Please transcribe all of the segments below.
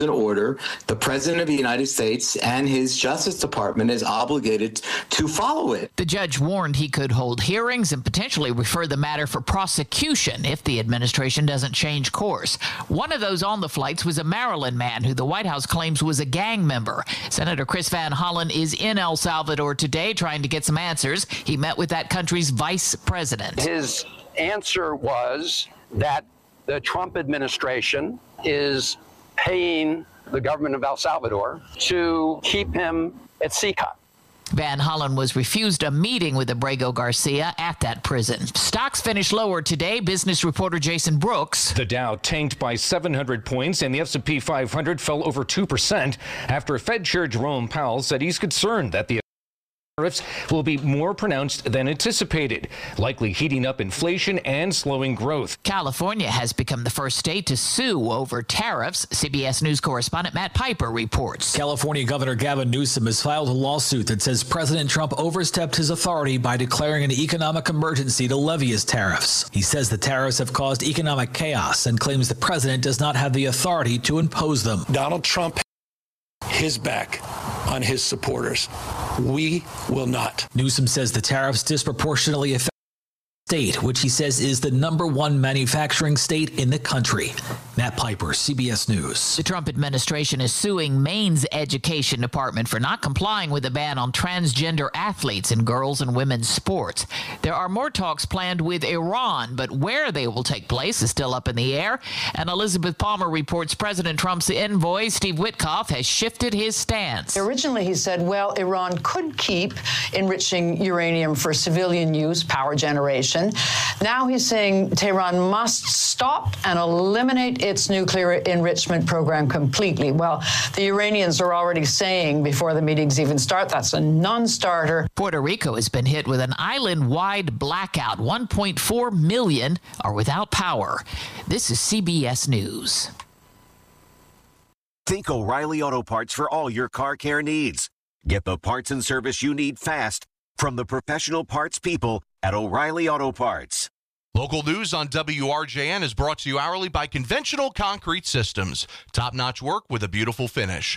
order, the President of the United States and his Justice Department is obligated to follow it. The judge warned he could hold hearings and potentially refer the matter for prosecution if the administration doesn't change course. One of those on the flights was a Maryland man who the White House claims was a gang member. Senator Chris Van Hollen is in El Salvador today trying to get some answers. He met with that country's vice president. His answer was that the Trump administration is paying the government of El Salvador to keep him at CECA. Van Hollen was refused a meeting with Abrego Garcia at that prison. Stocks finished lower today. Business reporter Jason Brooks. The Dow tanked by 700 points and the S&P 500 fell over 2% after Fed Chair Jerome Powell said he's concerned that the tariffs will be more pronounced than anticipated, likely heating up inflation and slowing growth. California has become the first state to sue over tariffs. CBS News correspondent Matt Piper reports. California Governor Gavin Newsom has filed a lawsuit that says President Trump overstepped his authority by declaring an economic emergency to levy his tariffs. He says the tariffs have caused economic chaos and claims the president does not have the authority to impose them. Donald Trump his back on his supporters. We will not. Newsom says the tariffs disproportionately affect the state, which he says is the #1 manufacturing state in the country. Matt Piper, CBS News. The Trump administration is suing Maine's education department for not complying with a ban on transgender athletes in girls and women's sports. There are more talks planned with Iran, but where they will take place is still up in the air. And Elizabeth Palmer reports President Trump's envoy, Steve Witkoff, has shifted his stance. Originally, he said, well, Iran could keep enriching uranium for civilian use, power generation. Now he's saying Tehran must stop and eliminate its nuclear enrichment program completely. Well, the Iranians are already saying before the meetings even start, that's a non-starter. Puerto Rico has been hit with an island-wide blackout. 1.4 million are without power. This is CBS News. Think O'Reilly Auto Parts for all your car care needs. Get the parts and service you need fast from the professional parts people at O'Reilly Auto Parts. Local news on WRJN is brought to you hourly by Conventional Concrete Systems. Top-notch work with a beautiful finish.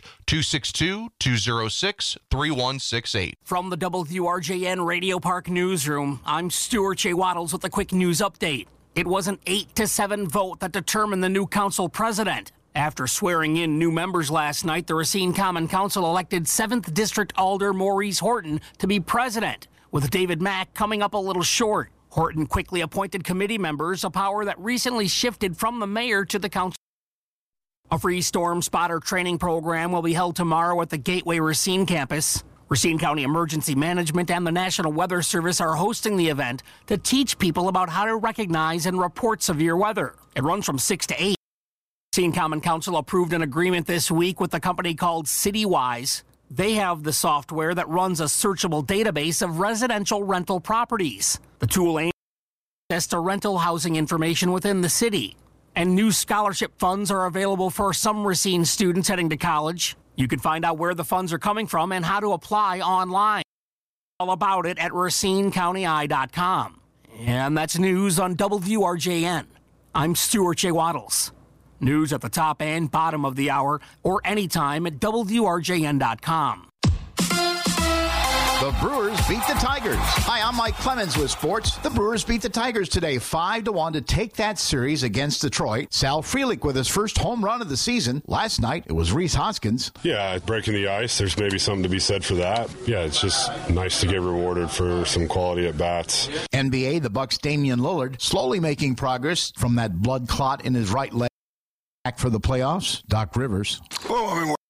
262-206-3168. From the WRJN Radio Park Newsroom, I'm Stuart J. Waddles with a quick news update. It was an 8-7 vote that determined the new council president. After swearing in new members last night, the Racine Common Council elected 7th District Alder Maurice Horton to be president, with David Mack coming up a little short. Horton quickly appointed committee members, a power that recently shifted from the mayor to the council. A free storm spotter training program will be held tomorrow at the Gateway Racine campus. Racine County Emergency Management and the National Weather Service are hosting the event to teach people about how to recognize and report severe weather. It runs from 6 to 8. Racine Common Council approved an agreement this week with a company called CityWise. They have the software that runs a searchable database of residential rental properties. The tool aims to access to rental housing information within the city. And new scholarship funds are available for some Racine students heading to college. You can find out where the funds are coming from and how to apply online. All about it at racinecountyeye.com. And that's news on WRJN. I'm Stuart J. Waddles. News at the top and bottom of the hour or anytime at WRJN.com. The Brewers beat the Tigers. Hi, I'm Mike Clemens with sports. The Brewers beat the Tigers today 5-1 to take that series against Detroit. Sal Frelick with his first home run of the season. Last night, it was Rhys Hoskins. Yeah, breaking the ice, there's maybe something to be said for that. Yeah, it's just nice to get rewarded for some quality at bats. NBA, the Bucks' Damian Lillard slowly making progress from that blood clot in his right leg. Back for the playoffs, Doc Rivers. Well, I mean,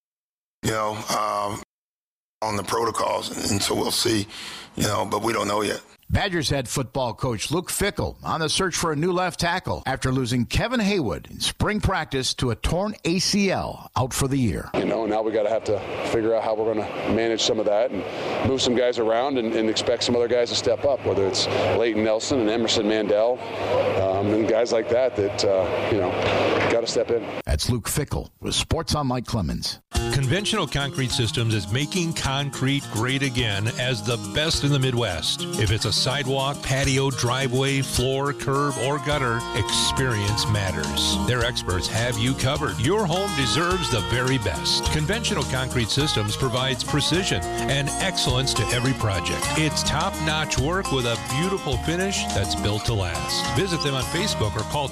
on the protocols, and so we'll see, but we don't know yet. Badgers head football coach Luke Fickell on the search for a new left tackle after losing Kevin Haywood in spring practice to a torn ACL, out for the year. Now we got to have to figure out how we're going to manage some of that and move some guys around and expect some other guys to step up, whether it's Leighton Nelson and Emerson Mandel. And guys like that, got to step in. That's Luke Fickell with Sports on Mike Clemens. Conventional Concrete Systems is making concrete great again as the best in the Midwest. If it's a sidewalk, patio, driveway, floor, curb, or gutter, experience matters. Their experts have you covered. Your home deserves the very best. Conventional Concrete Systems provides precision and excellence to every project. It's top-notch work with a beautiful finish that's built to last. Visit them on Facebook or call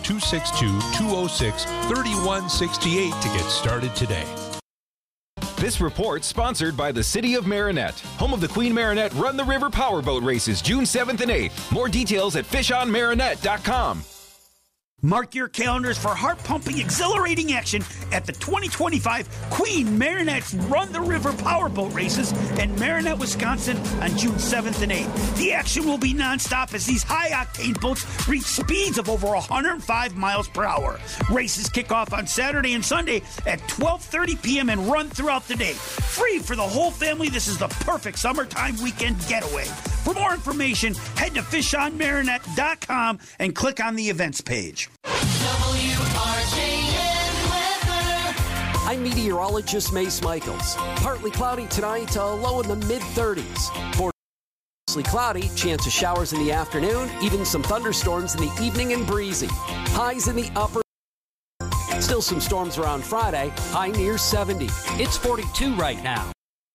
262-206-3168 to get started today. This report sponsored by the City of Marinette, home of the Queen Marinette Run the River Powerboat Races, June 7th and 8th. More details at fishonmarinette.com. Mark your calendars for heart-pumping, exhilarating action at the 2025 Queen Marinette's Run the River Powerboat Races in Marinette, Wisconsin on June 7th and 8th. The action will be nonstop as these high-octane boats reach speeds of over 105 miles per hour. Races kick off on Saturday and Sunday at 12:30 p.m. and run throughout the day. Free for the whole family, this is the perfect summertime weekend getaway. For more information, head to fishonmarinette.com and click on the events page. I'm meteorologist Mace Michaels. Partly cloudy tonight, low in the mid-30s. For mostly cloudy, chance of showers in the afternoon, even some thunderstorms in the evening and breezy. Highs in the upper. Still some storms around Friday, high near 70. It's 42 right now.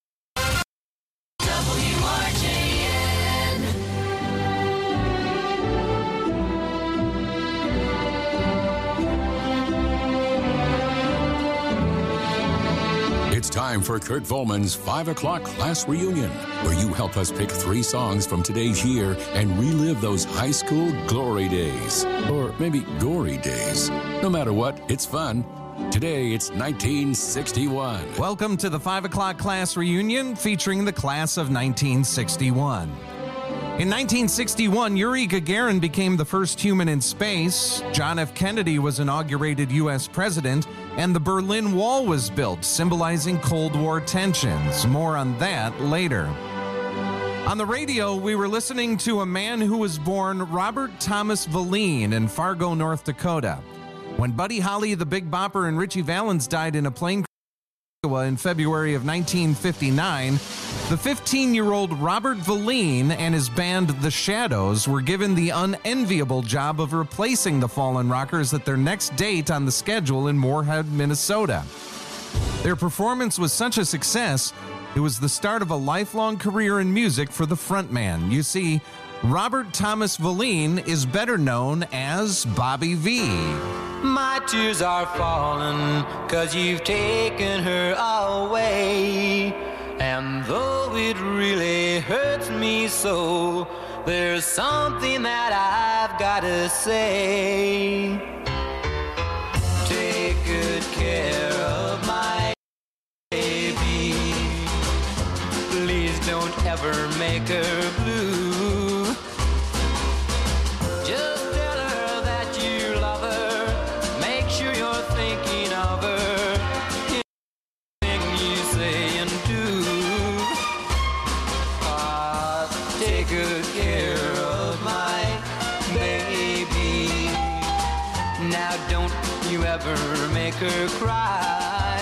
It's time for Kurt Volman's 5 o'clock class reunion, where you help us pick 3 songs from today's year and relive those high school glory days. Or maybe gory days. No matter what, it's fun. Today, it's 1961. Welcome to the 5 o'clock class reunion featuring the class of 1961. In 1961, Yuri Gagarin became the first human in space, John F. Kennedy was inaugurated U.S. president, and the Berlin Wall was built, symbolizing Cold War tensions. More on that later. On the radio, we were listening to a man who was born Robert Thomas Valine in Fargo, North Dakota. When Buddy Holly, the Big Bopper, and Richie Valens died in a plane crash in February of 1959, the 15-year-old Robert Valine and his band The Shadows were given the unenviable job of replacing the Fallen Rockers at their next date on the schedule in Moorhead, Minnesota. Their performance was such a success, it was the start of a lifelong career in music for the frontman. You see, Robert Thomas Valine is better known as Bobby V. My tears are falling 'cause you've taken her away. And though it really hurts me so, there's something that I've got to say. Take good care of my baby. Please don't ever make her blue. Just tell her that you love her. Make sure you're thinking of her. Everything you say and do. Take good care of my baby. Now don't you ever make her cry.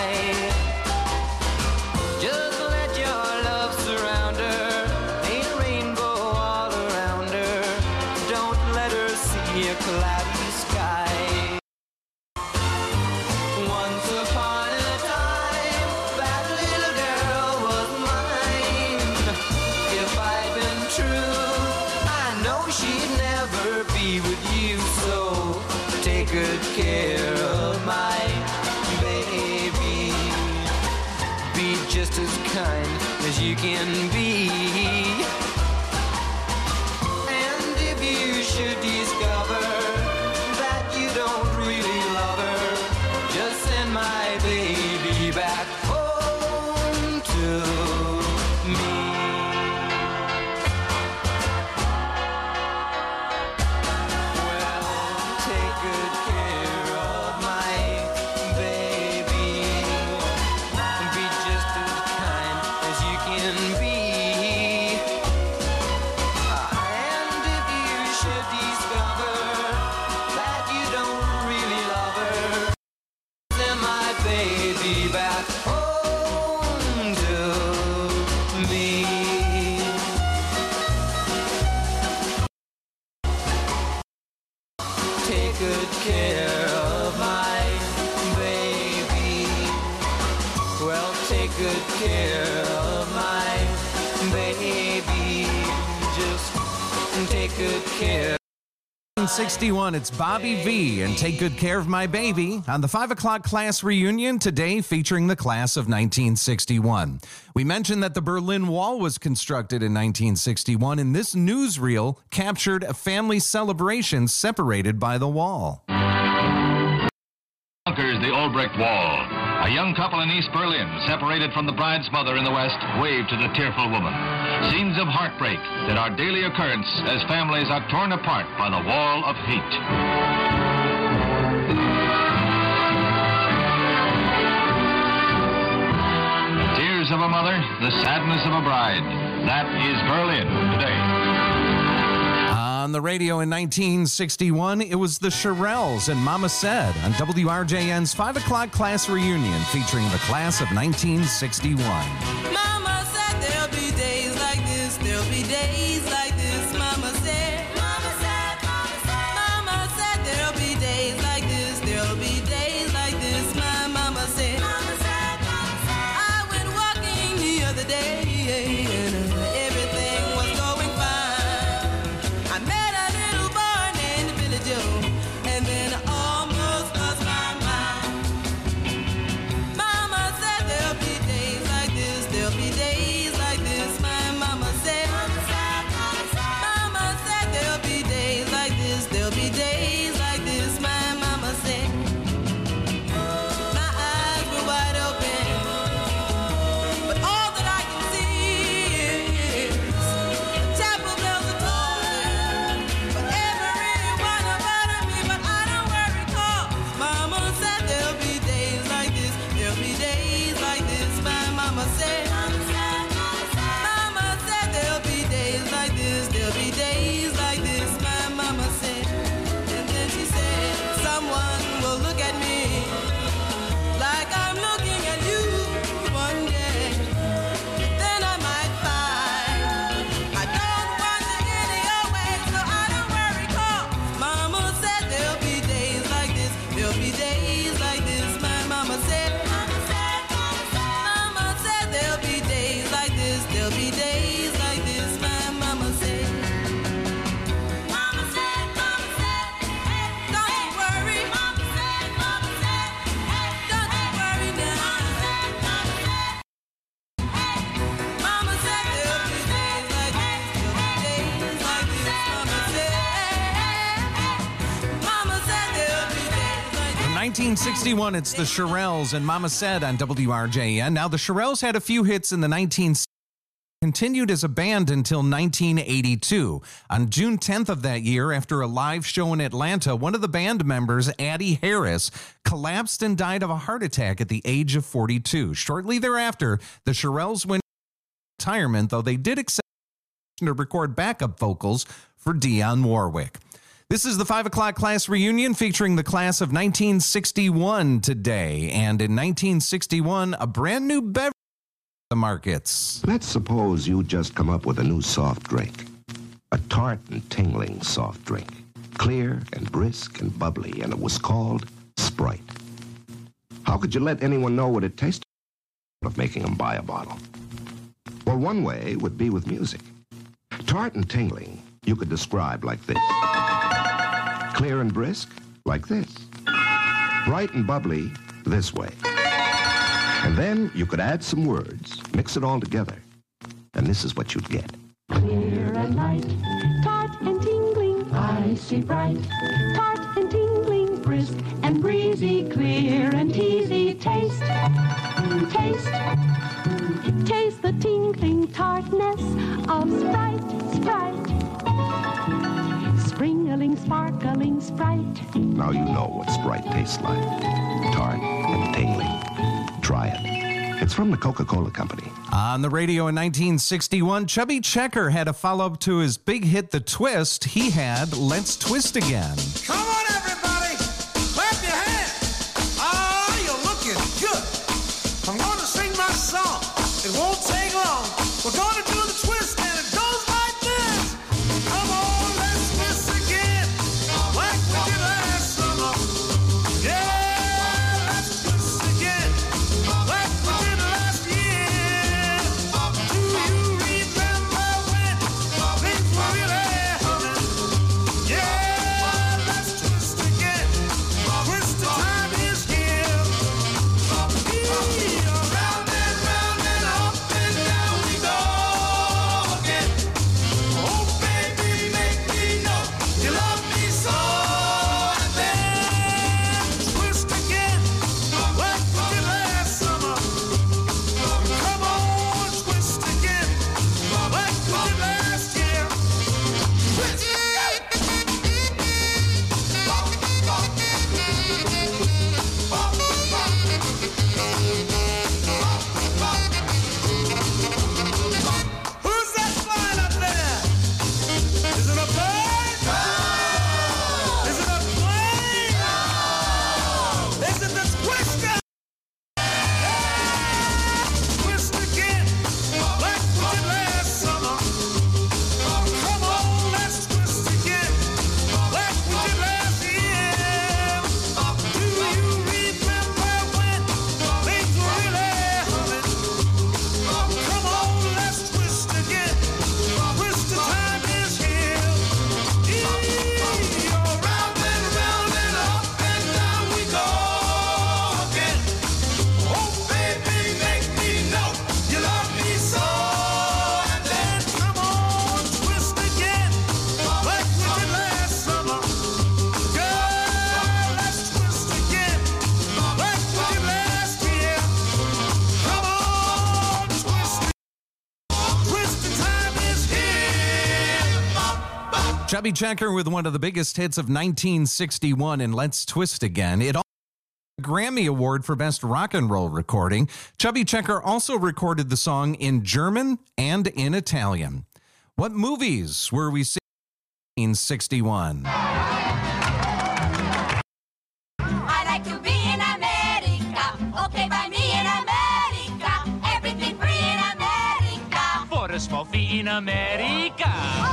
Just let your love surround her. Ain't a rainbow all around her. Don't let her see a cloudy sky. Once upon a time, that little girl was mine. If I'd been true, I know she'd never be with you. So take good care of my baby. Be just as kind as you can be. And if you should discover that you don't really love her, just send my baby back home to me. Well, take good care of my baby. Be just as kind as you can be. And if you should discover home to me. Take good care of my baby. Well, take good care of my baby. Just take good care. 1961, it's Bobby V and Take Good Care of My Baby on the 5 o'clock class reunion today featuring the class of 1961. We mentioned that the Berlin Wall was constructed in 1961, and this newsreel captured a family celebration separated by the wall. Conquers the old brick wall. A young couple in East Berlin, separated from the bride's mother in the west, wave to the tearful woman. Scenes of heartbreak that are daily occurrence as families are torn apart by the wall of hate. The tears of a mother, the sadness of a bride. That is Berlin today. On the radio in 1961, it was the Shirelles and Mama Said on WRJN's 5 o'clock class reunion featuring the class of 1961. Mama said there'll be days like this, there'll be days like this. Mama said, Mama said, Mama said, Mama said there'll be days like this, there'll be days like this. My mama said, Mama said, Mama said. I went walking the other day and everything was going fine. I met a little boy named Billy Joe, and then I almost lost my mind. Mama said there'll be days like this, there'll be days like this. My mama said, Mama said there'll be days like this, there'll be days like this. My mama said. My eyes were wide open, but all that I can see is the chapel bells are tolling for every one of me. But I don't worry, 'cause Mama said there'll be days like this, there'll be days like this. My mama said, Mama said there'll be days like this, there'll be days like this. My mama said, and then she said, someone will look at me like I'm looking at you one day. Then I might find I don't want to any your way, so I don't worry, 'cause Mama said there'll be days like this, there'll be days like this. My mama said, Mama said there'll be days like this, there'll be days like this. My mama said, Mama said, hey, don't you worry. Mama said, hey, don't you worry now. Mama said there'll be days like this, there'll be days like this. Mama said there'll be days like this. From 1961, it's the Shirelles and Mama Said on WRJN. Now, the Shirelles had a few hits in the 1960s, continued as a band until 1982. On June 10th of that year, after a live show in Atlanta, one of the band members, Addie Harris, collapsed and died of a heart attack at the age of 42. Shortly thereafter, the Shirelles went into retirement, though they did accept to record backup vocals for Dionne Warwick. This is the 5 o'clock class reunion featuring the class of 1961 today. And in 1961, a brand new beverage the markets. Let's suppose you just come up with a new soft drink. A tart and tingling soft drink. Clear and brisk and bubbly, and it was called Sprite. How could you let anyone know what it tasted of making them buy a bottle? Well, one way would be with music. Tart and tingling, you could describe like this. Clear and brisk, like this. Bright and bubbly, this way. And then you could add some words, mix it all together, and this is what you'd get. Clear and light, tart and tingling, icy bright, tart and tingling, brisk and breezy, clear and teasy. Taste, taste, taste the tingling tartness of Sprite. Springling, sparkling Sprite. Now you know what Sprite tastes like. Tart and tingling. Try it. It's from the Coca-Cola Company. On the radio in 1961, Chubby Checker had a follow-up to his big hit, The Twist. He had Let's Twist Again. Come on, everybody, clap your hands. Oh, you're looking good. Come Chubby Checker with one of the biggest hits of 1961 in Let's Twist Again. It also won a Grammy Award for Best Rock and Roll Recording. Chubby Checker also recorded the song in German and in Italian. What movies were we seeing in 1961? I like to be in America. Okay, by me in America. Everything free in America. For a small fee in America.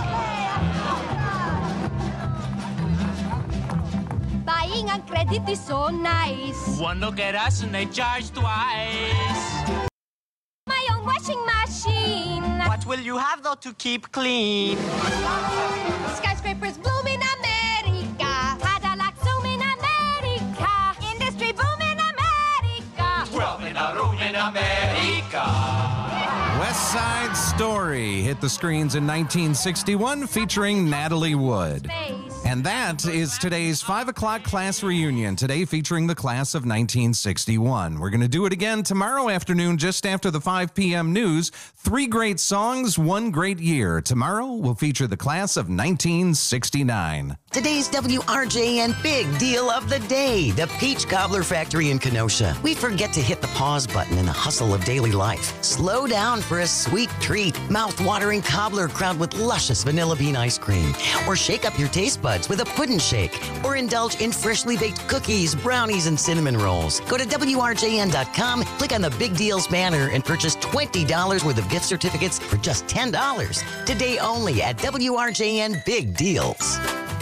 Buying on credit is so nice. One look at us and they charge twice. My own washing machine. What will you have though to keep clean? Skyscrapers bloom in America. Cadillac zoom in America. Industry boom in America. 12 in a room in America. West Side Story hit the screens in 1961 featuring Natalie Wood. And that is today's 5 o'clock class reunion, today featuring the class of 1961. We're going to do it again tomorrow afternoon just after the 5 p.m. news. 3 great songs, 1 great year. Tomorrow we'll feature the class of 1969. Today's WRJN big deal of the day, the Peach Cobbler Factory in Kenosha. We forget to hit the pause button in the hustle of daily life. Slow down for a sweet treat, mouth-watering cobbler crowned with luscious vanilla bean ice cream. Or shake up your taste buds with a pudding shake. Or indulge in freshly baked cookies, brownies, and cinnamon rolls. Go to WRJN.com, click on the Big Deals banner, and purchase $20 worth of gift certificates for just $10. Today only at WRJN Big Deals.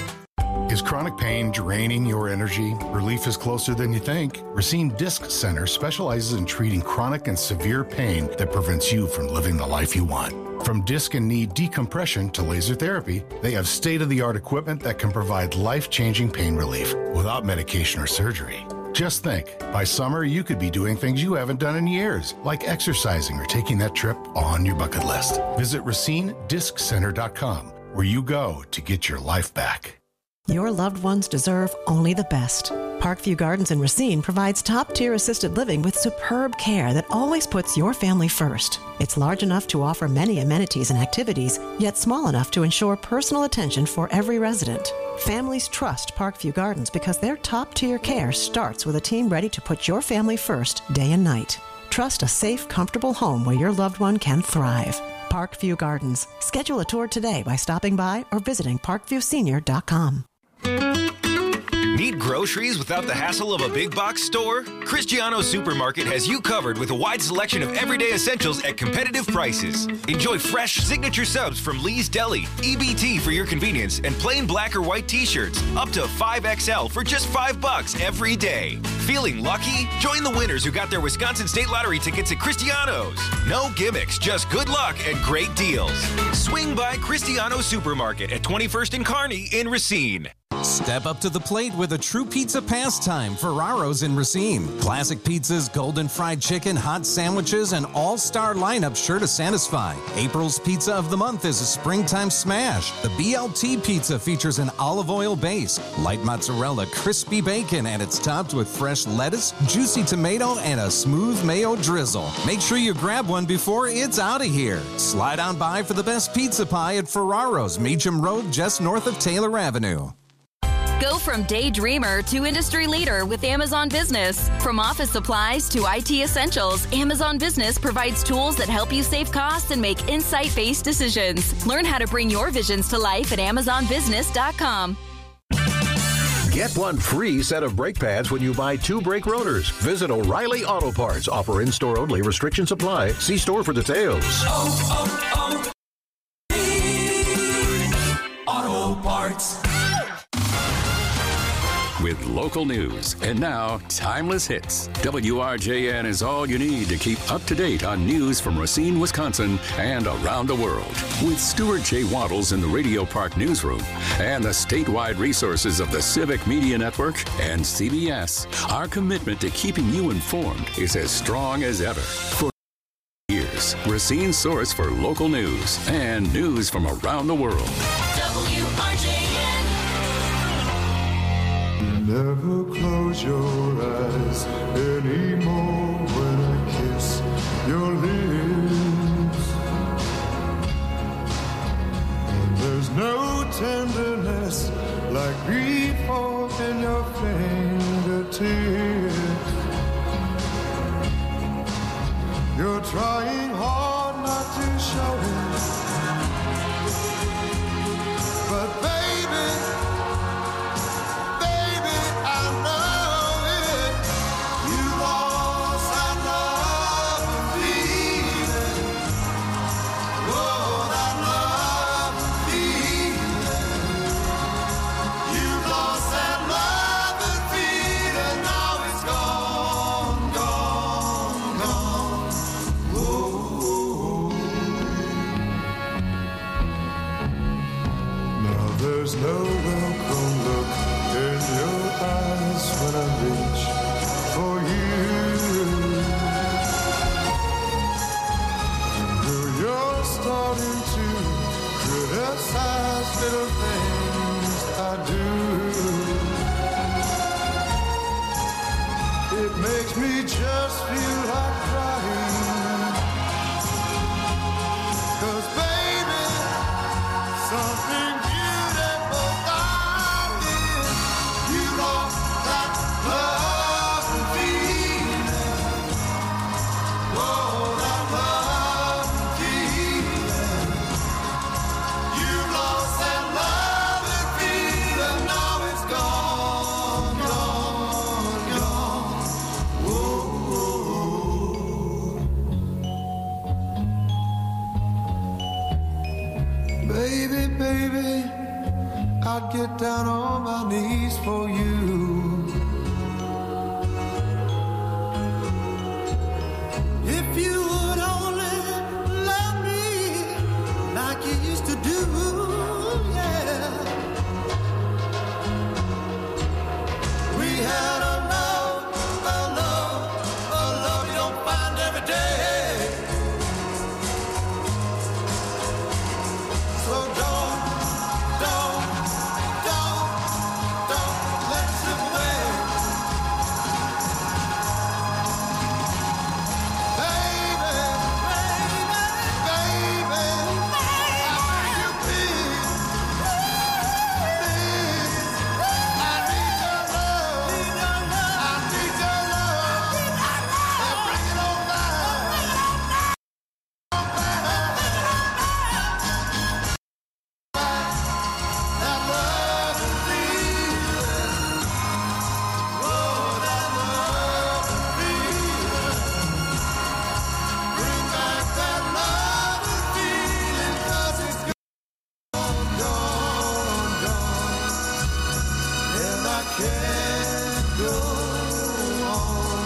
Is chronic pain draining your energy? Relief is closer than you think. Racine Disc Center specializes in treating chronic and severe pain that prevents you from living the life you want. From disc and knee decompression to laser therapy, they have state-of-the-art equipment that can provide life-changing pain relief without medication or surgery. Just think, by summer you could be doing things you haven't done in years, like exercising or taking that trip on your bucket list. Visit RacineDiscCenter.com, where you go to get your life back. Your loved ones deserve only the best. Parkview Gardens in Racine provides top-tier assisted living with superb care that always puts your family first. It's large enough to offer many amenities and activities, yet small enough to ensure personal attention for every resident. Families trust Parkview Gardens because their top-tier care starts with a team ready to put your family first day and night. Trust a safe, comfortable home where your loved one can thrive. Parkview Gardens. Schedule a tour today by stopping by or visiting parkviewsenior.com. Need groceries without the hassle of a big box store? Cristiano Supermarket has you covered with a wide selection of everyday essentials at competitive prices. Enjoy fresh signature subs from Lee's Deli, EBT for your convenience, and plain black or white t-shirts up to 5XL for just $5 every day. Feeling lucky? Join the winners who got their Wisconsin State Lottery tickets at Cristiano's. No gimmicks, just good luck and great deals. Swing by Cristiano Supermarket at 21st and Kearney in Racine. Step up to the plate with a true pizza pastime, Ferraro's in Racine. Classic pizzas, golden fried chicken, hot sandwiches, and all-star lineup sure to satisfy. April's pizza of the month is a springtime smash. The BLT pizza features an olive oil base, light mozzarella, crispy bacon, and it's topped with fresh lettuce, juicy tomato, and a smooth mayo drizzle. Make sure you grab one before it's out of here. Slide on by for the best pizza pie at Ferraro's, Meacham Road, just north of Taylor Avenue. Go from daydreamer to industry leader with Amazon Business. From office supplies to IT essentials, Amazon Business provides tools that help you save costs and make insight-based decisions. Learn how to bring your visions to life at AmazonBusiness.com. Get one free set of brake pads when you buy 2 brake rotors. Visit O'Reilly Auto Parts. Offer in-store only. Restrictions apply. See store for details. Auto Parts. With local news and now timeless hits, WRJN is all you need to keep up to date on news from Racine, Wisconsin, and around the world. With Stuart J. Waddles in the Radio Park newsroom and the statewide resources of the Civic Media Network and CBS, our commitment to keeping you informed is as strong as ever. For years, Racine's source for local news and news from around the world. WRJN. Never close your eyes anymore when I kiss your lips. And there's no tender You're trying hard not to show it. But baby, I know it. You lost that love and feeling. Oh, that love and feeling. You lost that love and feeling. Now it's gone, gone, gone. Oh. Now there's no welcome look in your eyes when I reach for you. Girl, you're starting to criticize little things I do. It makes me just feel like crying. 'Cause baby, something beautiful I did. You lost that love and feeling. Oh, that love and feeling. You lost that love and feeling. Now it's gone, gone, gone. Whoa. Baby, baby, I'd get down on my knees for you. If you would only love me like you used to do, yeah. We had a love you don't find every day. So don't let it slip away. Baby, I need you, please. I need your love. I need your love. And bring it on down. That love and feeling. Oh, that love and feeling. Bring back that love and feeling. 'Cause it's gone, gone, gone. And I can't go on.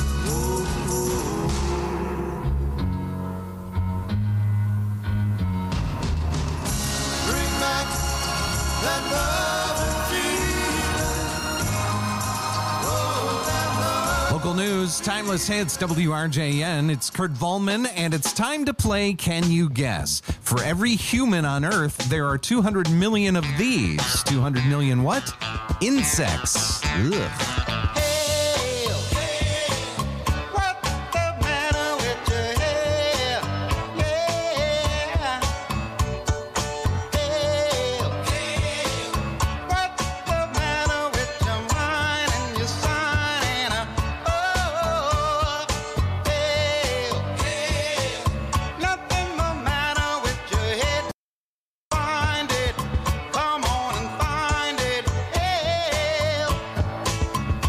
Bring back that love and feeling. Oh, that love. Local news, timeless hits, WRJN. It's Kurt Volman, and it's time to play Can You Guess? For every human on Earth, there are 200 million of these. 200 million what? Insects. Ugh. What's the matter with your hair? Yeah. What's the matter with your mind and your sign? Oh, nothing the matter with your head. Find it, come on and find it.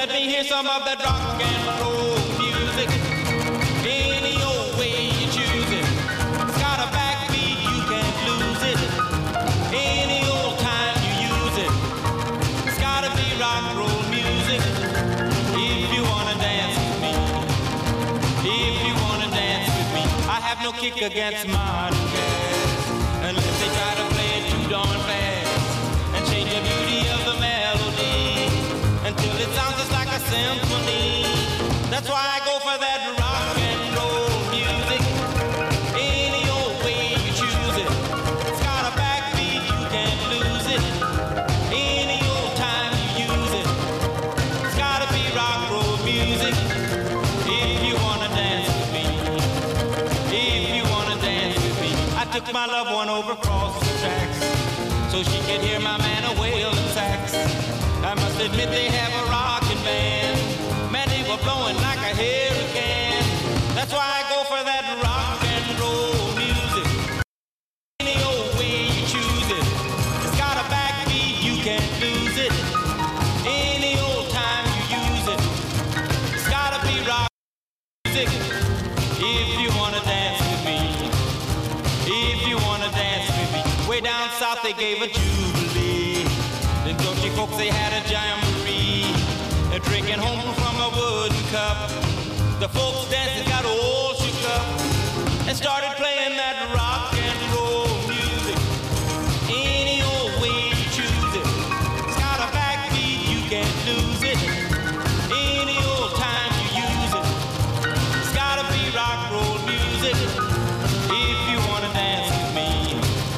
let me hear some of that rock and roll music. Any old way you choose it. It's got a backbeat, you can't lose it. Any old time you use it. It's gotta be rock and roll music. If you wanna dance with me. If you wanna dance with me. I have no kick against modern jazz, unless they try to play it too darn fast and change the beauty of the melody until it sounds just like a symphony. That's why I go for that rock and roll music. Any old way you choose it. It's got a backbeat, you can't lose it. Any old time you use it. It's gotta be rock and roll music. If you wanna dance with me. If you wanna dance with me. I took my loved one over across the tracks so she could hear my man a wailing sax. I must admit they have a rockin' band. Man, they were blowing like a hurricane. That's why I go for that rock and roll music. Any old way you choose it. It's got a backbeat, you can't lose it. Any old time you use it. It's gotta be rock music. If you wanna dance with me. If you wanna dance with me. Way down south they gave a jubilee. The country folks, they had a jamboree. They're drinking home from a wooden cup. The folks dancing got all shook up and started playing that rock and roll music. Any old way you choose it. It's got a backbeat, you can't lose it. Any old time you use it. It's gotta be rock and roll music. If you wanna dance with me.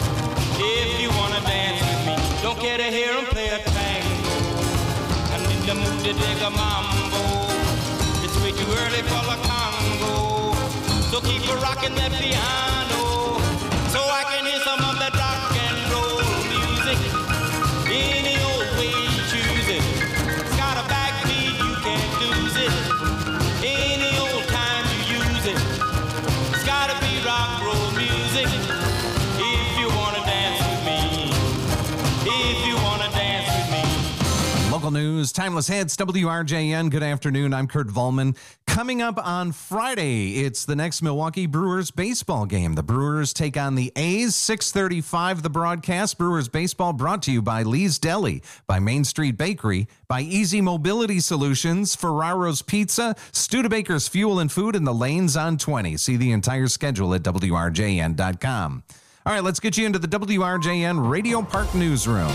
If you wanna dance with me. Don't care to hear them play a tango. I'm in the mood to dig a mambo. It's way too early for the Congo. So keep a rocking that piano so I can hear some of that rock and roll music. Any old way you choose it. It's got a backbeat, you can't lose it. Any old time you use it. It's gotta be rock and roll music. If you wanna dance with me. If you wanna dance with me. Local news, timeless hits, WRJN. Good afternoon. I'm Kurt Volman. Coming up on Friday, it's the next Milwaukee Brewers baseball game. The Brewers take on the A's, 6:35 the broadcast. Brewers baseball brought to you by Lee's Deli, by Main Street Bakery, by Easy Mobility Solutions, Ferraro's Pizza, Studebaker's Fuel and Food, and the Lanes on 20. See the entire schedule at WRJN.com. All right, let's get you into the WRJN Radio Park Newsroom.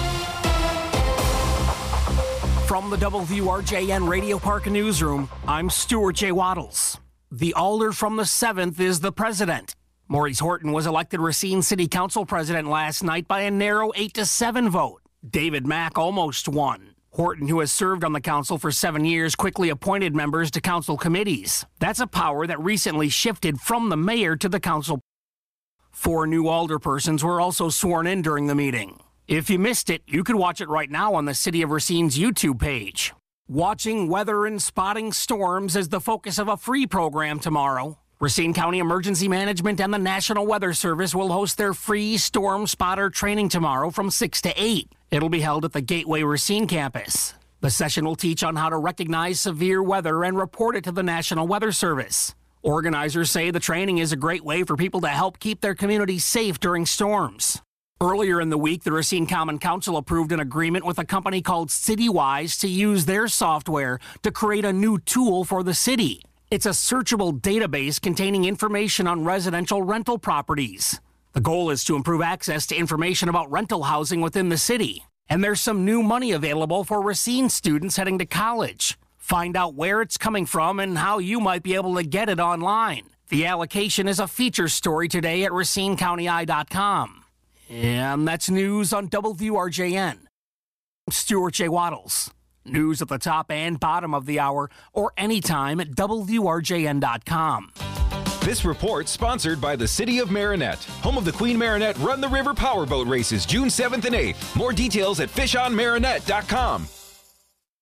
From the WRJN Radio Park Newsroom, I'm Stuart J. Waddles. The alder from the 7th is the president. Maurice Horton was elected Racine City Council president last night by a narrow 8-7 vote. David Mack almost won. Horton, who has served on the council for 7 years, quickly appointed members to council committees. That's a power that recently shifted from the mayor to the council. 4 new alderpersons were also sworn in during the meeting. If you missed it, you could watch it right now on the City of Racine's YouTube page. Watching weather and spotting storms is the focus of a free program tomorrow. Racine County Emergency Management and the National Weather Service will host their free storm spotter training tomorrow from 6 to 8. It'll be held at the Gateway Racine campus. The session will teach on how to recognize severe weather and report it to the National Weather Service. Organizers say the training is a great way for people to help keep their communities safe during storms. Earlier in the week, the Racine Common Council approved an agreement with a company called CityWise to use their software to create a new tool for the city. It's a searchable database containing information on residential rental properties. The goal is to improve access to information about rental housing within the city. And there's some new money available for Racine students heading to college. Find out where it's coming from and how you might be able to get it online. The allocation is a feature story today at RacineCountyEye.com. And that's news on WRJN. I'm Stuart J. Waddles. News at the top and bottom of the hour or anytime at WRJN.com. This report sponsored by the City of Marinette, home of the Queen Marinette Run the River Powerboat Races, June 7th and 8th. More details at fishonmarinette.com.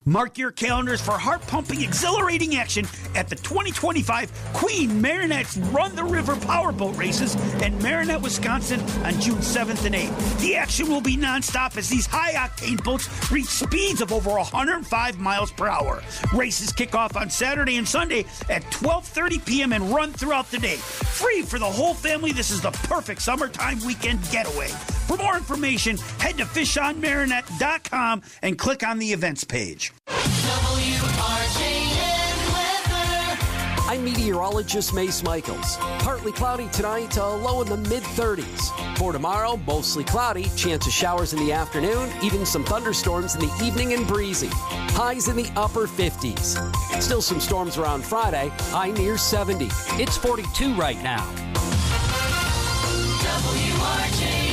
Mark your calendars for heart-pumping, exhilarating action at the 2025 Queen Marinette's Run the River Powerboat Races in Marinette, Wisconsin on June 7th and 8th. The action will be nonstop as these high-octane boats reach speeds of over 105 miles per hour. Races kick off on Saturday and Sunday at 12:30 p.m. and run throughout the day. Free for the whole family, this is the perfect summertime weekend getaway. For more information, head to fishonmarinette.com and click on the events page. I'm meteorologist Mace Michaels. Partly cloudy tonight, low in the mid-30s. For tomorrow, mostly cloudy, chance of showers in the afternoon, even some thunderstorms in the evening and breezy. Highs in the upper 50s. Still some storms around Friday, high near 70. It's 42 right now. WRJN.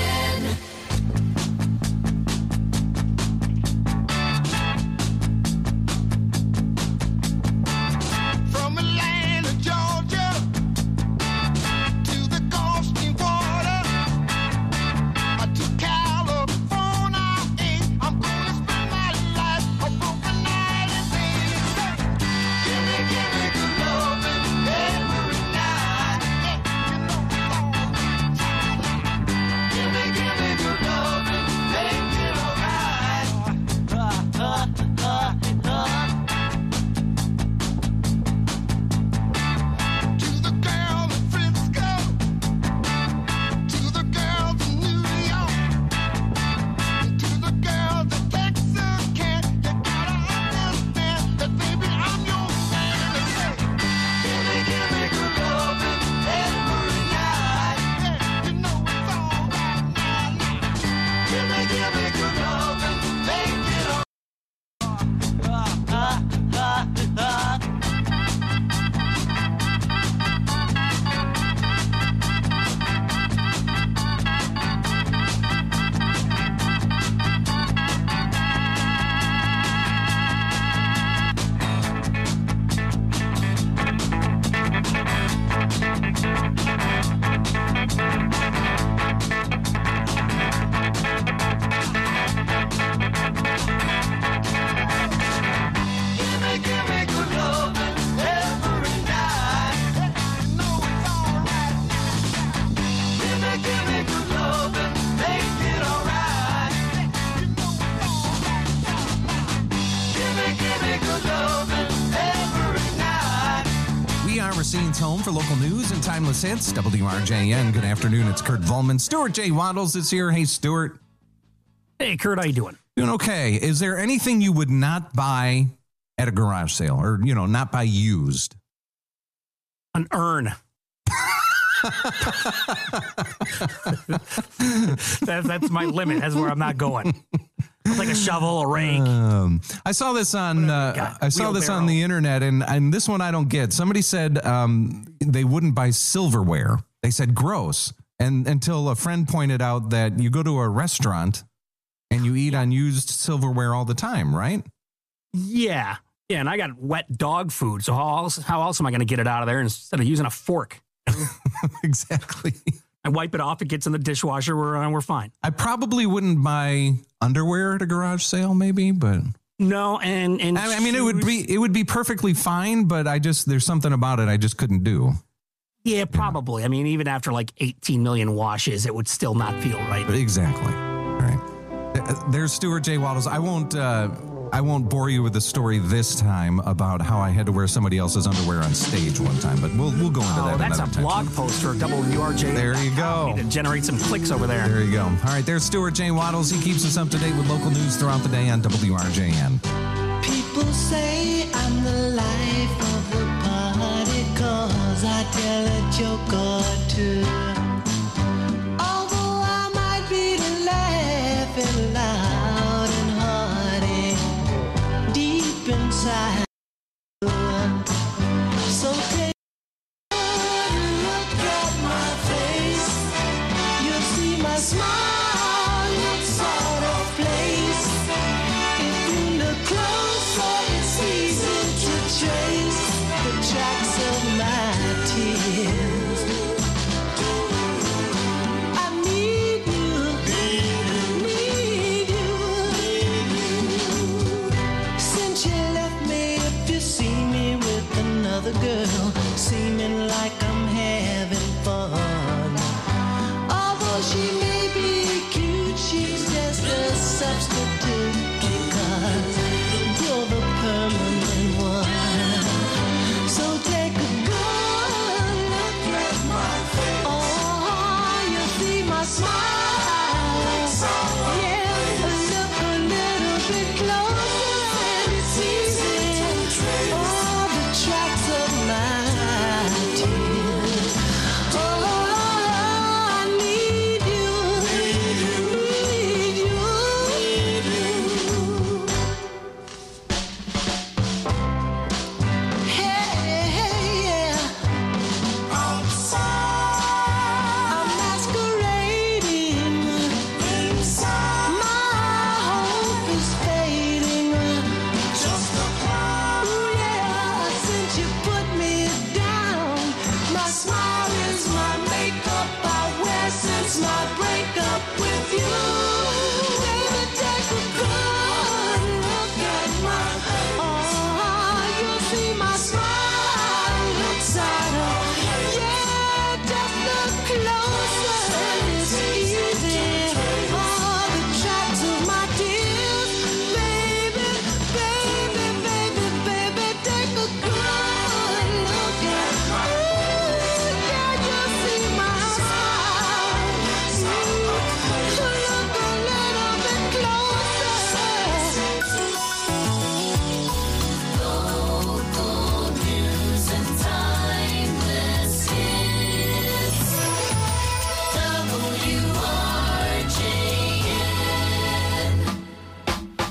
From Atlanta, Georgia, to the Gulf Stream water, to California, I'm gonna spend my life a broken night and day. Give me good loving every night. Give me good loving, make it alright. To the girls in Frisco, to the girls in New York, to the girls in Texarkana, you gotta understand that baby I'm your man. Give me good loving every night. You know it's all right now. Give me good loving, make it alright. Give me good loving every night. You know it's all right now. Give me good loving, make it alright. You know it's all right now. Give me good loving every night. We are Racine's home for local news and timeless hits. WRJN. Good afternoon. It's Kurt Volman. Stuart J. Waddles is here. Hey, Stuart. Hey, Kurt, how you doing? Doing okay. Is there anything you would not buy at a garage sale or, not buy used? An urn. That's my limit. That's where I'm not going. It's like a shovel, a rake. I saw this on the internet, and this one I don't get. Somebody said they wouldn't buy silverware. They said gross, and until a friend pointed out that you go to a restaurant and you eat on used silverware all the time, right? Yeah, and I got wet dog food, so how else am I going to get it out of there instead of using a fork? Exactly. I wipe it off, it gets in the dishwasher, we're fine. I probably wouldn't buy underwear at a garage sale, maybe, but no, and I mean it would be perfectly fine, but there's something about it I just couldn't do. Yeah, probably. I mean, even after like 18 million washes, it would still not feel right. Exactly. All right. There's Stuart J. Waddles. I won't bore you with the story this time about how I had to wear somebody else's underwear on stage one time, but we'll go into that that's another a time. blog post for WRJ. There you go. To generate some clicks over there. There you go. All right, there's Stuart J. Waddles. He keeps us up to date with local news throughout the day on WRJN. People say I'm the life of the party 'cause I tell a joke or two. Although I might be laughing loud and hearty deep inside. So take a look at my face. You'll see my smile looks sort of place. If you look closer, it's easy to trace the tracks of my tears. I need you, need you. other girl, seeming like I'm having fun. Although she may be cute, she's just a substitute because you're the permanent one. So take a good look at my face. Oh, you see my smile. Yeah, look a little bit closer and it's easy. All the tracks of my tears. Oh, I need you, need you. Hey, yeah. Outside, I'm masquerading. Inside, my hope is fading. Just a cloud. Ooh, yeah, since you put me down, my smile is my makeup I wear since my breakup with you. Baby, take a good look at my face. Oh, you'll see my smile looks at her. Yeah, just look closer and it's easy. All the tracks of my tears, baby, baby, baby, baby, take a good look at my face. Yeah, you see my smile. Look a little bit closer. Local news and timeless hits. WRJN.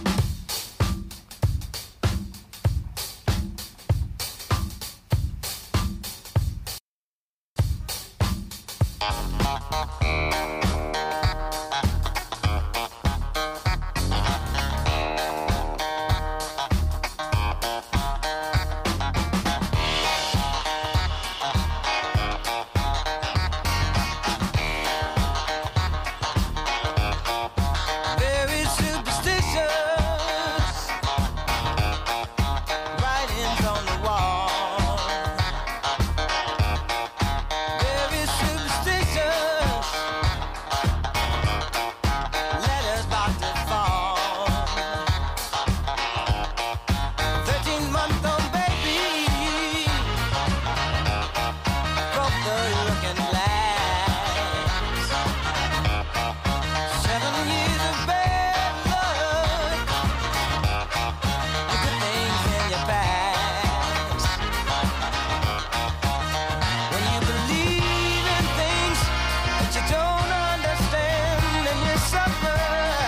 Very superstitious, writings on the wall. Very superstitious, letters about to fall. 13-month-old baby broke the looking glass. 7 years of bad luck, the good things in your past. When you believe in things that you don't understand, and you suffer.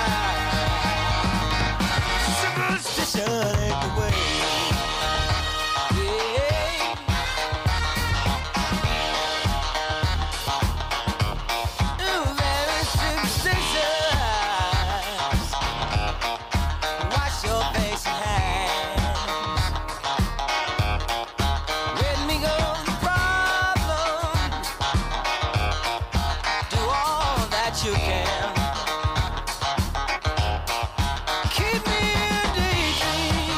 Superstition ain't the way. Ooh, very superstitious. Wash your face and hands. Let me go the problems. Do all that you can. Keep me in daydream.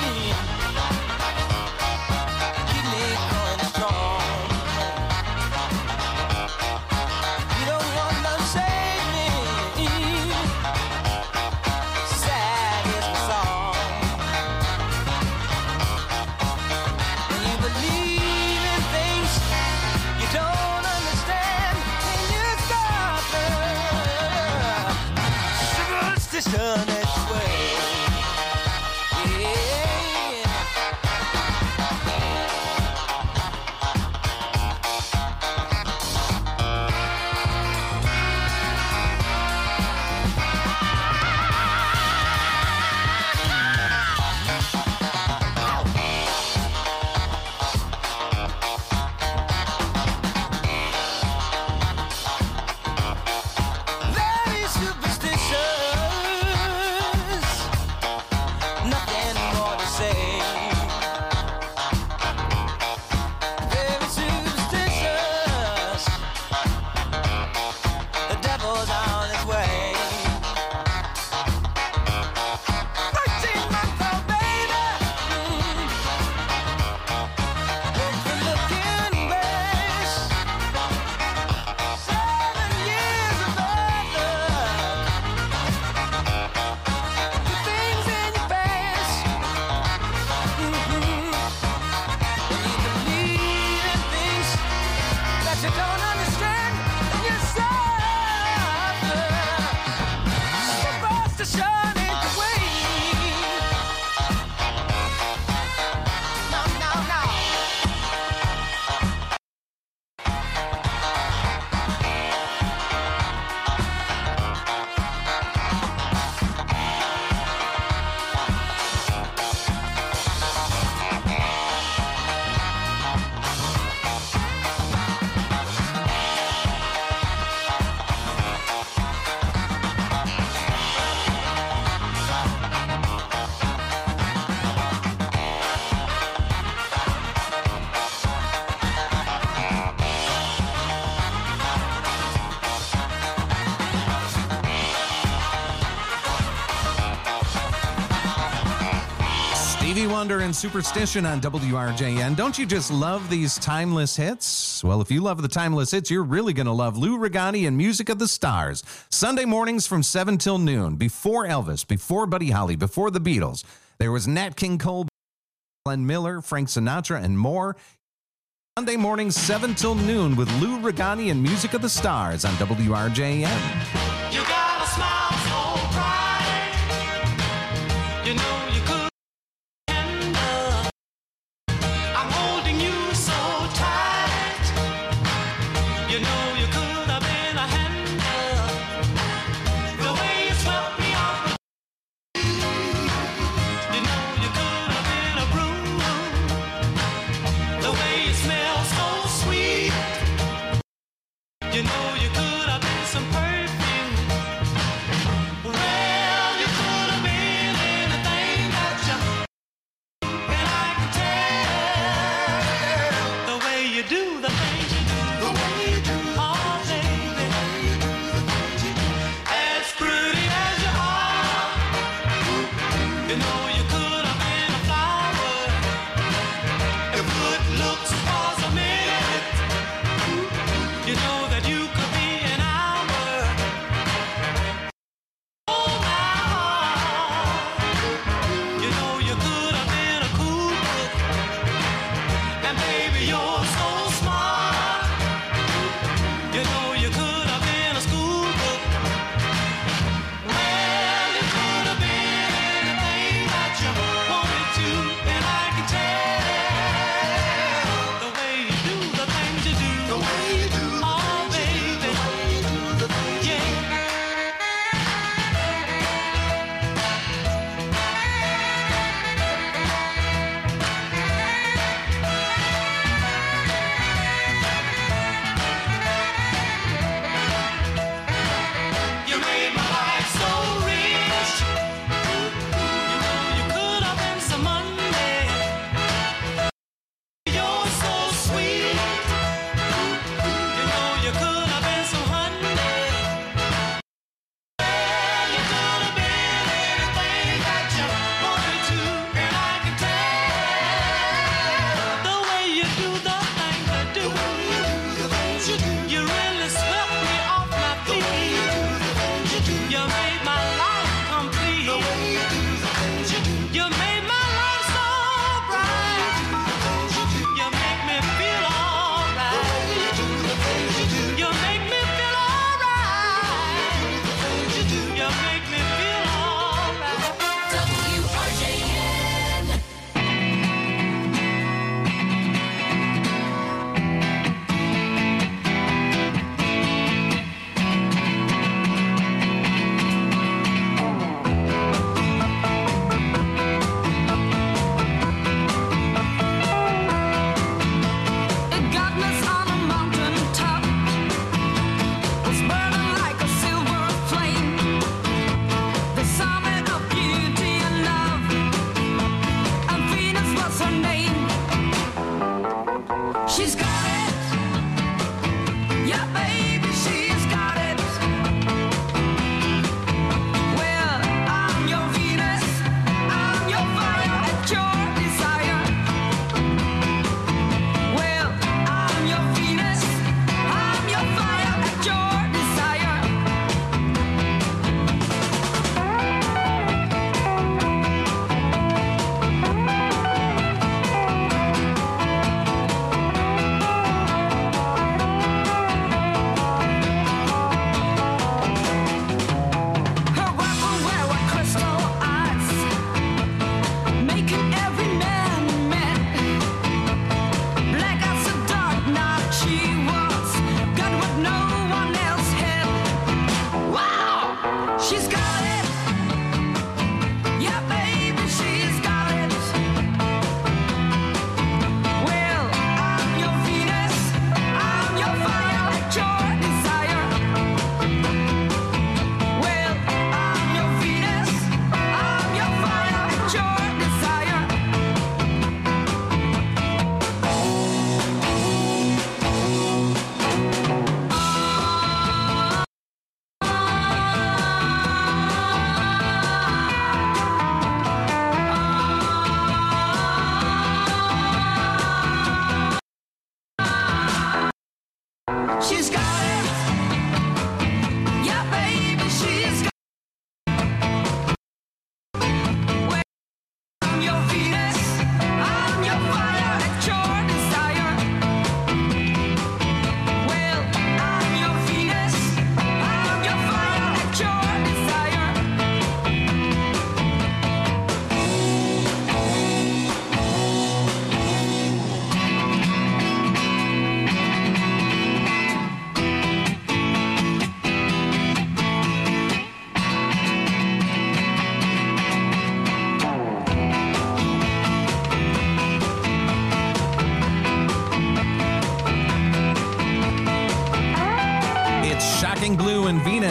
Stevie Wonder and Superstition on WRJN. Don't you just love these timeless hits? Well, if you love the timeless hits, you're really going to love Lou Regani and Music of the Stars. Sunday mornings from 7 till noon. Before Elvis, before Buddy Holly, before the Beatles. There was Nat King Cole, Glenn Miller, Frank Sinatra, and more. Sunday mornings 7 till noon with Lou Regani and Music of the Stars on WRJN. You got a smile so bright. You know you could handle. I'm holding you so tight. You know you could have been a handle. The way you swept me off. You know you could have been a broom. The way you smell so sweet. You know you could have been some perfume.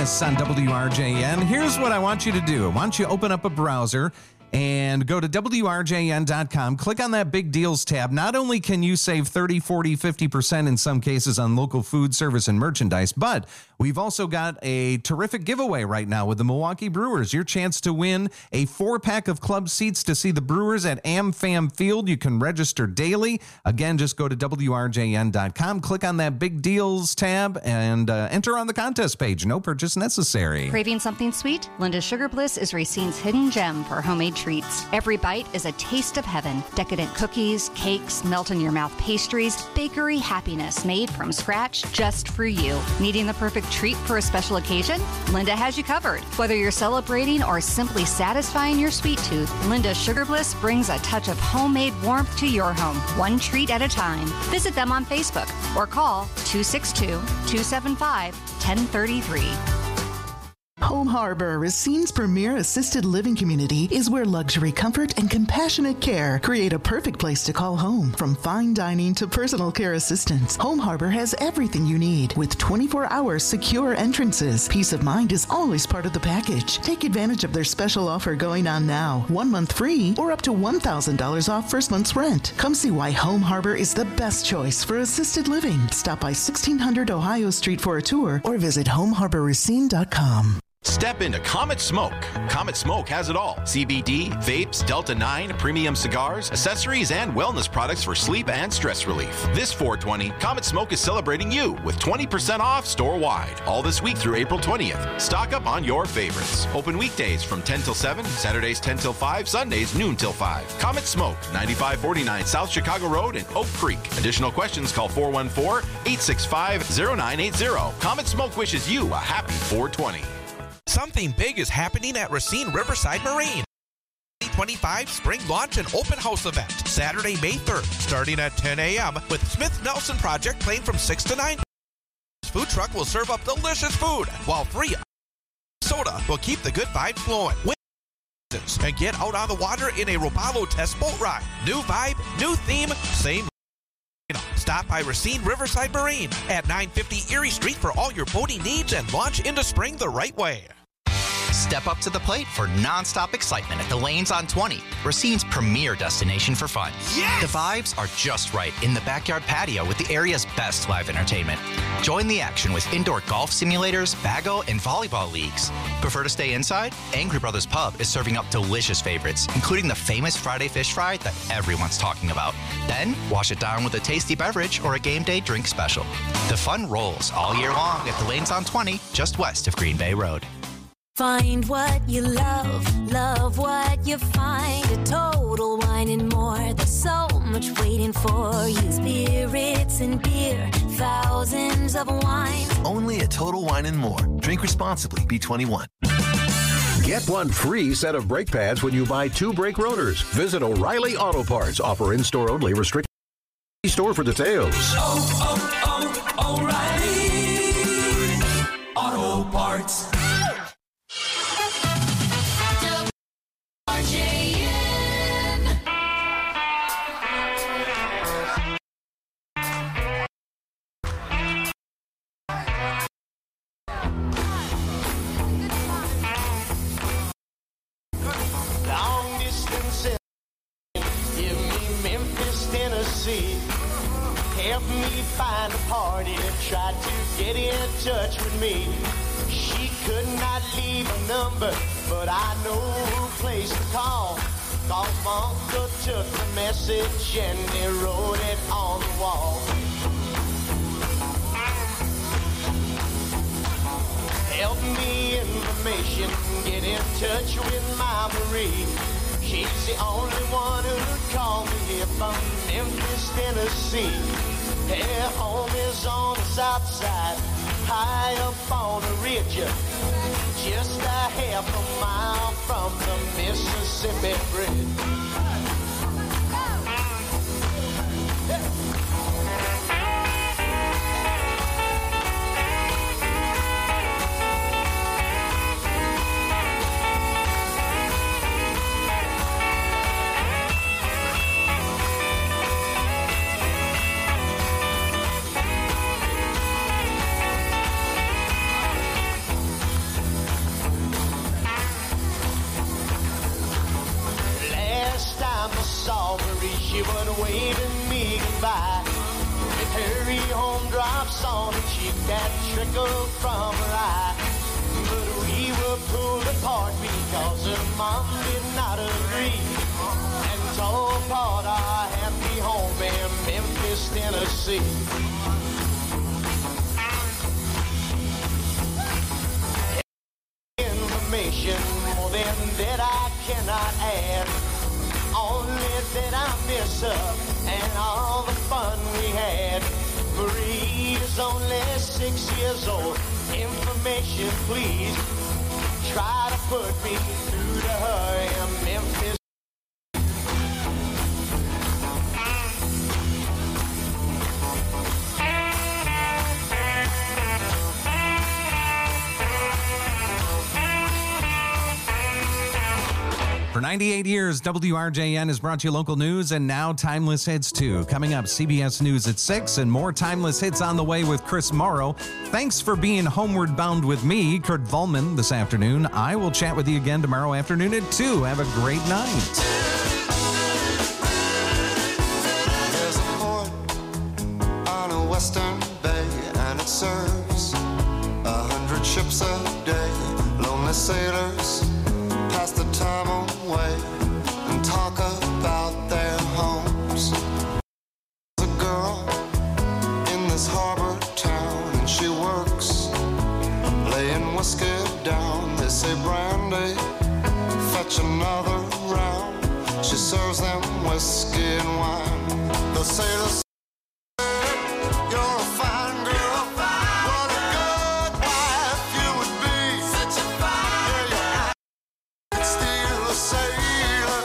this on WRJN. Here's what I want you to do. I want you to open up a browser and go to WRJN.com. Click on that Big Deals tab. Not only can you save 30, 40, 50% in some cases on local food, service, and merchandise, but we've also got a terrific giveaway right now with the Milwaukee Brewers. Your chance to win a 4-pack of club seats to see the Brewers at AmFam Field. You can register daily. Again, just go to WRJN.com, click on that Big Deals tab, and enter on the contest page. No purchase necessary. Craving something sweet? Linda's Sugar Bliss is Racine's hidden gem for homemade treats. Every bite is a taste of heaven. Decadent cookies, cakes, melt-in-your-mouth pastries, bakery happiness made from scratch just for you. Needing the perfect treat for a special occasion? Linda has you covered. Whether you're celebrating or simply satisfying your sweet tooth, Linda's Sugar Bliss brings a touch of homemade warmth to your home, one treat at a time. Visit them on Facebook or call 262-275-1033. Home Harbor, Racine's premier assisted living community, is where luxury, comfort, and compassionate care create a perfect place to call home. From fine dining to personal care assistance, Home Harbor has everything you need with 24-hour secure entrances. Peace of mind is always part of the package. Take advantage of their special offer going on now. 1 month free or up to $1,000 off first month's rent. Come see why Home Harbor is the best choice for assisted living. Stop by 1600 Ohio Street for a tour or visit homeharborracine.com. Step into Comet Smoke. Comet Smoke has it all. CBD, vapes, Delta 9, premium cigars, accessories, and wellness products for sleep and stress relief. This 420, Comet Smoke is celebrating you with 20% off store-wide. All this week through April 20th. Stock up on your favorites. Open weekdays from 10 till 7, Saturdays 10 till 5, Sundays noon till 5. Comet Smoke, 9549 South Chicago Road in Oak Creek. Additional questions, call 414-865-0980. Comet Smoke wishes you a happy 420. Something big is happening at Racine Riverside Marine. 2025 Spring Launch and Open House event, Saturday, May 3rd, starting at 10 a.m. with Smith Nelson Project playing from 6 to 9. This food truck will serve up delicious food, while free soda will keep the good vibes flowing. And get out on the water in a Robalo test boat ride. New vibe, new theme, same. Stop by Racine Riverside Marine at 950 Erie Street for all your boating needs and launch into spring the right way. Step up to the plate for nonstop excitement at the Lanes on 20, Racine's premier destination for fun. Yes! The vibes are just right in the backyard patio with the area's best live entertainment. Join the action with indoor golf simulators, bago, and volleyball leagues. Prefer to stay inside? Angry Brothers Pub is serving up delicious favorites, including the famous Friday fish fry that everyone's talking about. Then, wash it down with a tasty beverage or a game day drink special. The fun rolls all year long at the Lanes on 20, just west of Green Bay Road. Find what you love, love what you find. A Total Wine and More. There's so much waiting for you. Spirits and beer, thousands of wines. Only at Total Wine and More. Drink responsibly. B21. Get one free set of brake pads when you buy 2 brake rotors. Visit O'Reilly Auto Parts. Offer in-store only. Restricted store for details. O'Reilly Auto Parts. Long distance, give me Memphis, Tennessee. Help me find a party that tried to get in touch with me. She could not leave a number, but I know who place to call. Garfunkel took the message and he wrote it on the wall. Help me information, get in touch with my Marie. She's the only one who'd call me here from Memphis, Tennessee. Her home is on the south side, high up on a ridge, just a half a mile from the Mississippi Bridge. she was waving me goodbye. With her home drops on her cheek that trickled from her eye. But we were pulled apart because her mom did not agree, and tore apart our happy home in Memphis, Tennessee. Information more than that I cannot add. Only that I miss her and all the fun we had. Marie is only 6 years old. Information, please. Try to put me through to her in Memphis. For 98 years, WRJN has brought you local news and now Timeless Hits too. Coming up, CBS News at 6 and more Timeless Hits on the way with Chris Morrow. Thanks for being homeward bound with me, Kurt Volman, this afternoon. I will chat with you again tomorrow afternoon at 2. Have a great night. There's a port on a western bay, and it serves 100 ships a day. Lonely sailors pass the time away and talk about their homes. There's a girl in this harbor town, and she works laying whiskey down. They say, Brandy, fetch another round. She serves them whiskey and wine. The sailors say, you're a fine girl. What a good wife you would be. Such a fine girl. Still a sailor.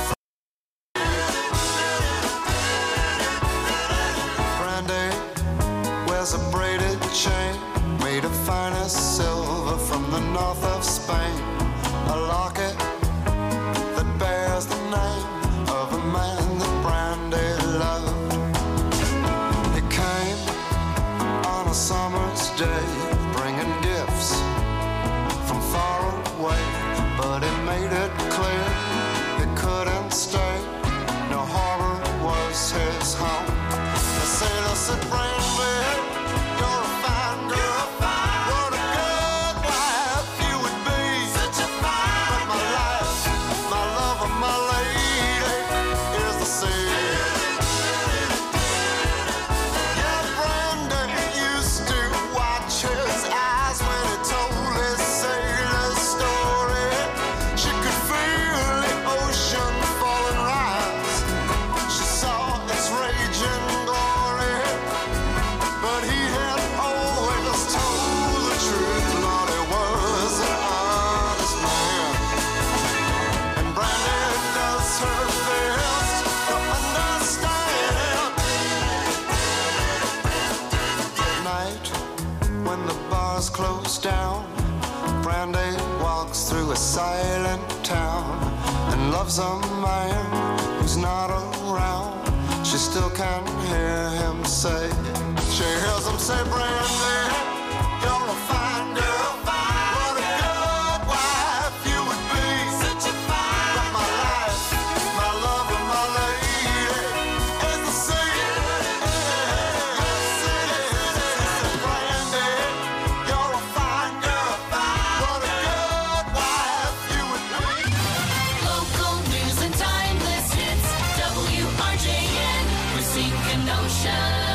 Brandy wears a braided chain made of finest silver from the north of Spain. A locket that bears the name of a man that Brandy loved. He came on a summer's day, bringing gifts from far away, but he made it clear he couldn't stay. No harbor was his home. The sailor said, Brandy, you're a fine girl. What a good wife you would be. Such a fine but my life, my love, and my lady is the sea. Yeah, Brandy used to watch his eyes when he told his sailor story. She could feel the ocean fall and rise. She saw its raging glory, but he had always told the truth. Lord, he was an honest man, and Brandy does her best to understand. At night, when the bars close down, Brandy walks through a silent town and loves a man who's not around. She still can hear him say, she hears him say, Brandy, you're a fine girl. What a good wife you would be. Such a fine but my life, my love, and my lady is the sea. Brandy, you're a fine girl. What a good wife you would be. Local news and timeless hits. WRJN, Racine, Kenosha.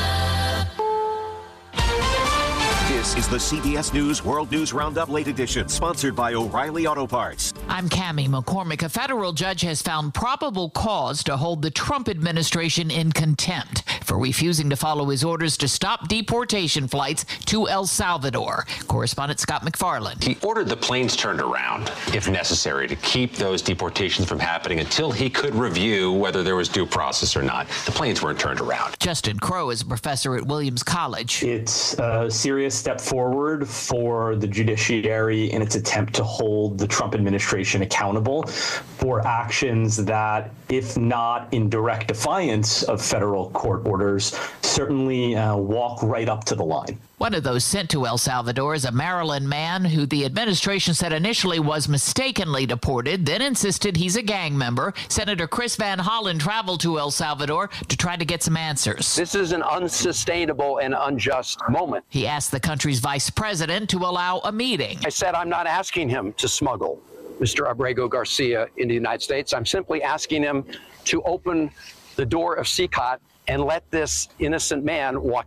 This is the CBS News World News Roundup Late Edition, sponsored by O'Reilly Auto Parts. I'm Cammie McCormick. A federal judge has found probable cause to hold the Trump administration in contempt for refusing to follow his orders to stop deportation flights to El Salvador. Correspondent Scott McFarland. He ordered the planes turned around, if necessary, to keep those deportations from happening until he could review whether there was due process or not. The planes weren't turned around. Justin Crow is a professor at Williams College. It's a serious step forward for the judiciary in its attempt to hold the Trump administration accountable for actions that, if not in direct defiance of federal court orders, certainly walk right up to the line. One of those sent to El Salvador is a Maryland man who the administration said initially was mistakenly deported, then insisted he's a gang member. Senator Chris Van Hollen traveled to El Salvador to try to get some answers. This is an unsustainable and unjust moment. He asked the country's vice president to allow a meeting. I said I'm not asking him to smuggle Mr. Abrego Garcia into the United States. I'm simply asking him to open the door of CICOT and let this innocent man walk